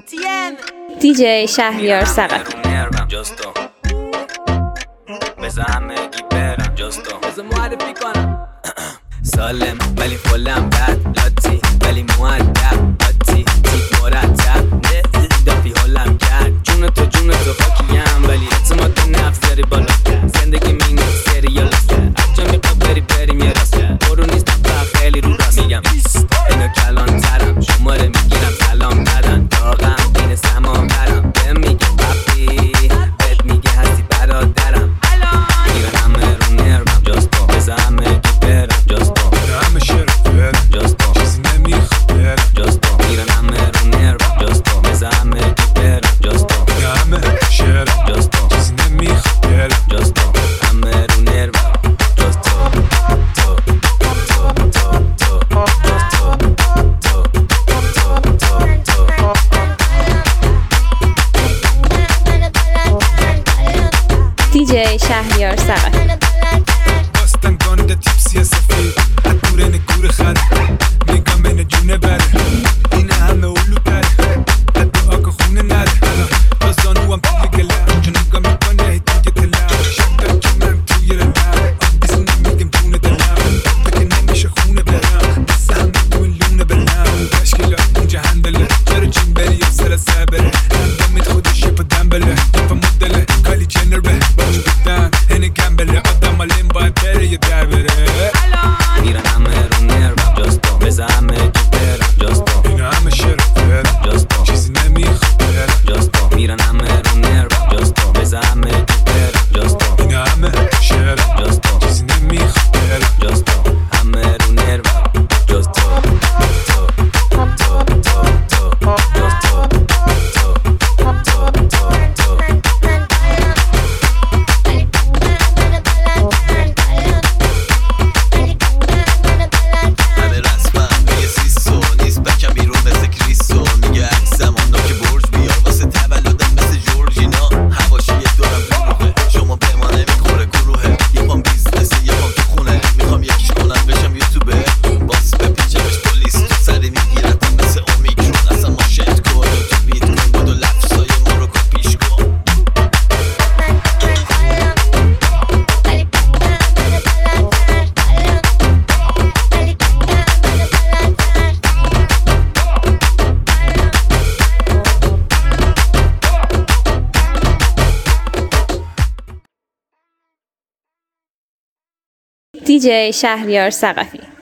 دیجی شهریار ثقفی. بذار همگی برم جستو بذار معرفی کنم سالم ولی فلم بد لاتی ولی مؤدب آتی تیک مرتب دافی حالم کرد جون تو خاکیم ولی اعتماد به نفس داری بالا زندگی مینی سریال از جا میخواد بریم یه راست برو نیست دفعه خیلی رو راست میگم اینا کلان ترم شماره میگیرم سلام ندن داغم این سمان برم بهم میگه پاپی بهت میگه هستی برادرم میرن همه رو نرمم جستو بذار همه گی برم جستو همه شرف برم جستو چیزی نمیخواد برم جستو میرن همه رو نرمم جستو بذار همه گی برم جستو همه شرف جستو چیزی نمیخواد برم جستو همه رو نرمم جستو تو دیجی شهریار ثقفی. باستن گانده تیپسی سفید از دور نگور خره نگام بین جونه بره این همه اولو تره از دعا که خونه نره با زانو هم توی گلم چون نگاه میکنه هی توی تلم شب دارم کنم توی رلم بیزی نمیگم جونه دلم فکر نمیشه خونه برم بس همه تو این لونه برم تشکیلات اینجا هندله چرا چین بری یا سر سبره همدامید خودش یه پا دنبله یه پا مدله کالی جنر به باش بدن هنه گمبله آدم آلیم باید بره یا در بره میرن همه رو نرمم جستو بذار همه گی برم جستو اینا همه شرف برم جستو چیزی نمیخواد برم جستو میرن همه رو نرمم جستو بذار همه گی برم جستو اینا همه شرف جستو چیزی نمیخواد برم جستو همه رو نرمم جستو دیجی شهریار ثقفی.